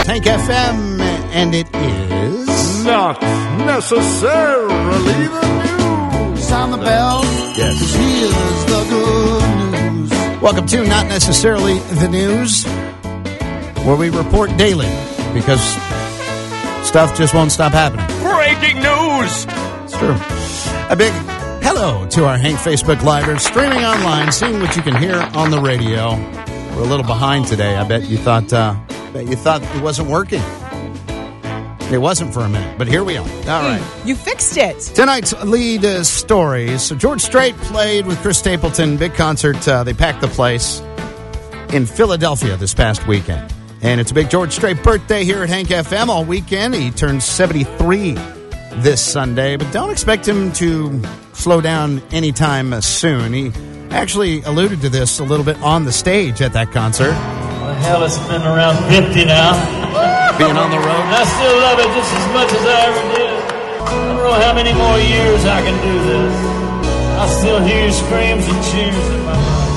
Hank FM, and it is... Not necessarily the news. Sound the bell. Yes. Here's the good news. Welcome to Not Necessarily the News, where we report daily, because stuff just won't stop happening. Breaking news. It's true. A big hello to our Hank Facebook Livers, streaming online, seeing what you can hear on the radio. We're a little behind today. I bet you thought it wasn't working. It wasn't for a minute, but here we are. All right. You fixed it. Tonight's lead stories. So George Strait played with Chris Stapleton. Big concert. They packed the place in Philadelphia this past weekend. And it's a big George Strait birthday here at Hank FM all weekend. He turns 73 this Sunday, but don't expect him to slow down anytime soon. He actually alluded to this a little bit on the stage at that concert. Well, hell, it's been around 50 now. Being on the road. I still love it just as much as I ever did. I don't know how many more years I can do this. I still hear screams and cheers in my mind.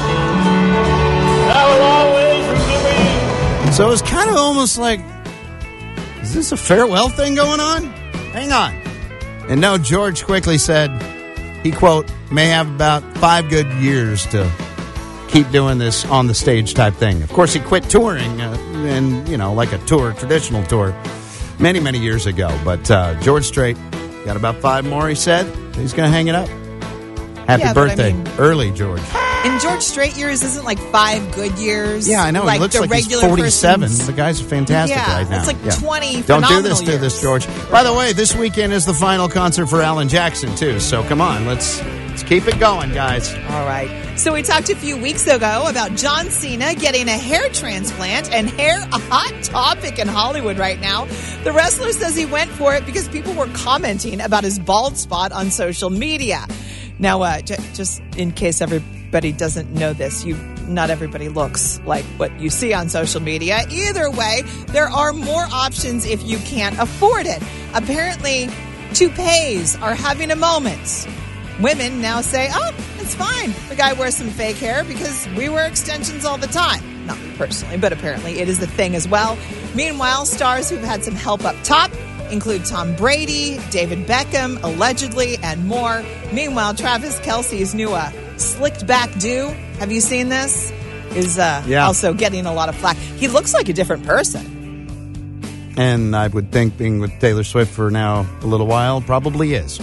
I will always remember you. So it's kind of almost like, is this a farewell thing going on? Hang on. And no, George quickly said he, quote, may have about 5 good years to keep doing this on the stage type thing. Of course, he quit touring and, like a traditional tour many, many years ago. But George Strait got about 5 more, he said. He's going to hang it up. Happy birthday. Early, George. In George Strait years, isn't like 5 good years? Yeah, I know. He looks like he's 47. The guy's fantastic right now. It's like 20 Don't do this years. to this, George. By the way, this weekend is the final concert for Alan Jackson, too. So come on, let's keep it going, guys. All right. So we talked a few weeks ago about John Cena getting a hair transplant, and hair a hot topic in Hollywood right now. The wrestler says he went for it because people were commenting about his bald spot on social media. Now, just in case everybody doesn't know this, not everybody looks like what you see on social media. Either way, there are more options if you can't afford it. Apparently, toupees are having a moment. Women now say, oh, it's fine. The guy wears some fake hair because we wear extensions all the time. Not me personally, but apparently it is a thing as well. Meanwhile, stars who've had some help up top include Tom Brady, David Beckham, allegedly, and more. Meanwhile, Travis Kelce's new slicked back do, have you seen this? Is also getting a lot of flack. He looks like a different person. And I would think being with Taylor Swift for now a little while probably is.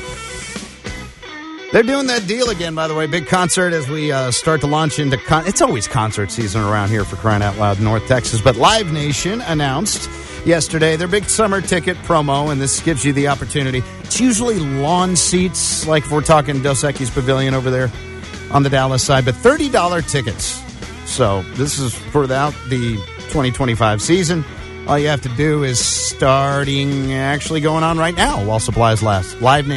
They're doing that deal again, by the way. Big concert as we start to launch into... It's always concert season around here for crying out loud, North Texas. But Live Nation announced yesterday their big summer ticket promo, and this gives you the opportunity. It's usually lawn seats, like if we're talking Dos Equis Pavilion over there on the Dallas side, but $30 tickets. So this is for the 2025 season. All you have to do is starting actually going on right now while supplies last.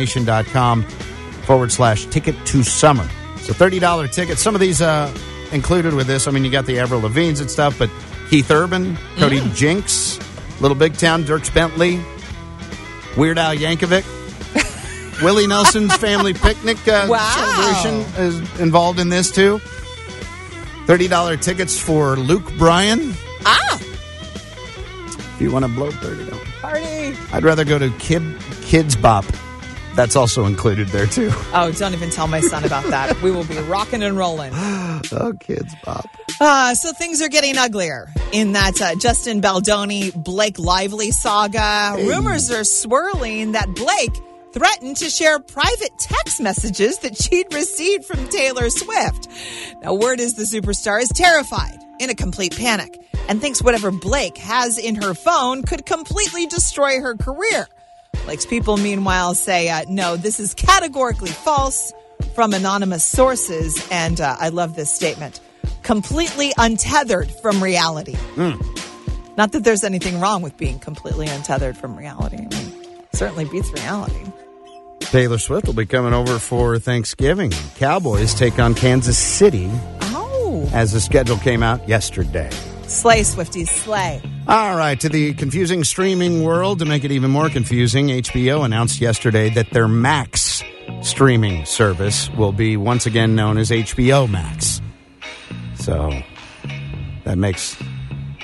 LiveNation.com/ticket to summer. So $30 tickets. Some of these included with this. I mean, you got the Avril Lavigne's and stuff, but Keith Urban, Cody Jinks, Little Big Town, Dierks Bentley, Weird Al Yankovic, Willie Nelson's Family Picnic celebration is involved in this too. $30 tickets for Luke Bryan. If you want to blow $30. Party. I'd rather go to Kids Bop. That's also included there, too. Oh, don't even tell my son about that. We will be rocking and rolling. Oh, Kids Bop. So things are getting uglier in that Justin Baldoni, Blake Lively saga. Hey. Rumors are swirling that Blake threatened to share private text messages that she'd received from Taylor Swift. Now, word is the superstar is terrified, in a complete panic, and thinks whatever Blake has in her phone could completely destroy her career. Blake's people, meanwhile, say, no, this is categorically false from anonymous sources. And I love this statement. Completely untethered from reality. Not that there's anything wrong with being completely untethered from reality. I mean, it certainly beats reality. Taylor Swift will be coming over for Thanksgiving. Cowboys take on Kansas City. Oh. As the schedule came out yesterday. Slay, Swifties, slay. All right, to the confusing streaming world, to make it even more confusing, HBO announced yesterday that their Max streaming service will be once again known as HBO Max. So that makes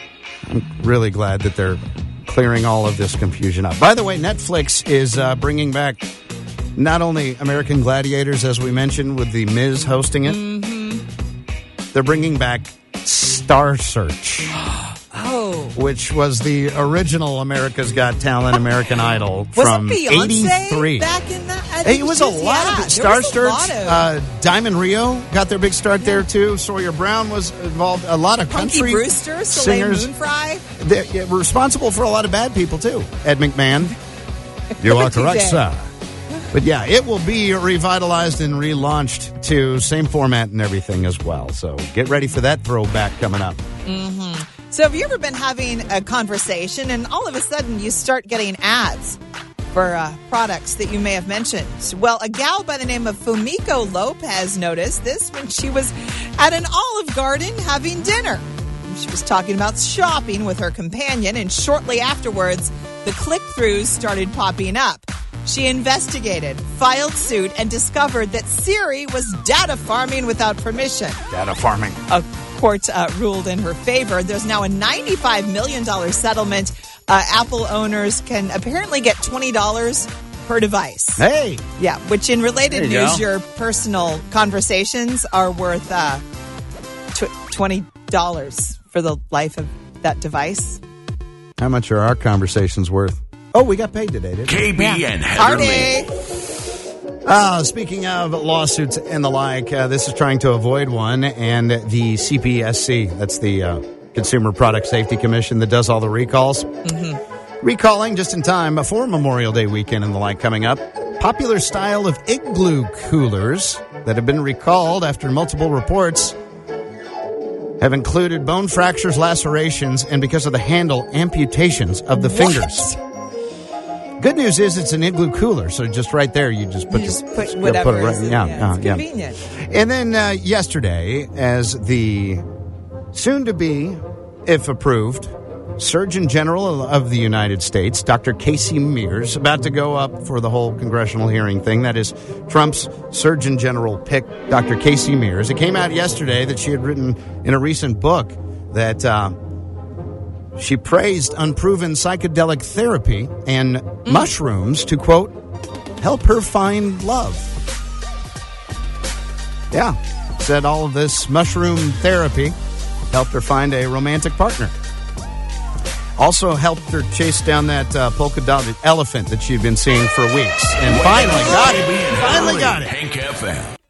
I'm really glad that they're clearing all of this confusion up. By the way, Netflix is bringing back not only American Gladiators, as we mentioned, with The Miz hosting it. They're bringing back Star Search. Which was the original America's Got Talent, American Idol from '83. Back in that? It was a lot of Star Search. Diamond Rio got their big start there too. Sawyer Brown was involved. A lot of country Punky Brewster, Soleil Moonfry. They're responsible for a lot of bad people too. Ed McMahon. You are correct, sir. But yeah, it will be revitalized and relaunched to same format and everything as well. So get ready for that throwback coming up. So have you ever been having a conversation and all of a sudden you start getting ads for products that you may have mentioned? Well, a gal by the name of Fumiko Lopez noticed this when she was at an Olive Garden having dinner. She was talking about shopping with her companion, and shortly afterwards, the click-throughs started popping up. She investigated, filed suit, and discovered that Siri was data farming without permission. Data farming. A court ruled in her favor. There's now a $95 million settlement. Apple owners can apparently get $20 per device. Hey! Yeah, which in related news, go. your personal conversations are worth $20 for the life of that device. How much are our conversations worth? Oh, we got paid today, didn't we? KB and Heather Lee. Speaking of lawsuits and the like, this is trying to avoid one, and the CPSC, that's the Consumer Product Safety Commission that does all the recalls, recalling just in time before Memorial Day weekend and the like coming up, popular style of igloo coolers that have been recalled after multiple reports have included bone fractures, lacerations, and because of the handle, amputations of the fingers. Good news is it's an igloo cooler, so just right there you just put, put whatever. Put it right, it's convenient. And then yesterday, as the soon-to-be, if approved, Surgeon General of the United States, Dr. Casey Mears, about to go up for the whole congressional hearing thing. That is Trump's Surgeon General pick, Dr. Casey Mears. It came out yesterday that she had written in a recent book that she praised unproven psychedelic therapy and mushrooms to, quote, help her find love. Yeah, said all of this mushroom therapy helped her find a romantic partner. Also helped her chase down that polka-dotted elephant that she'd been seeing for weeks. And finally got it. Hank FM.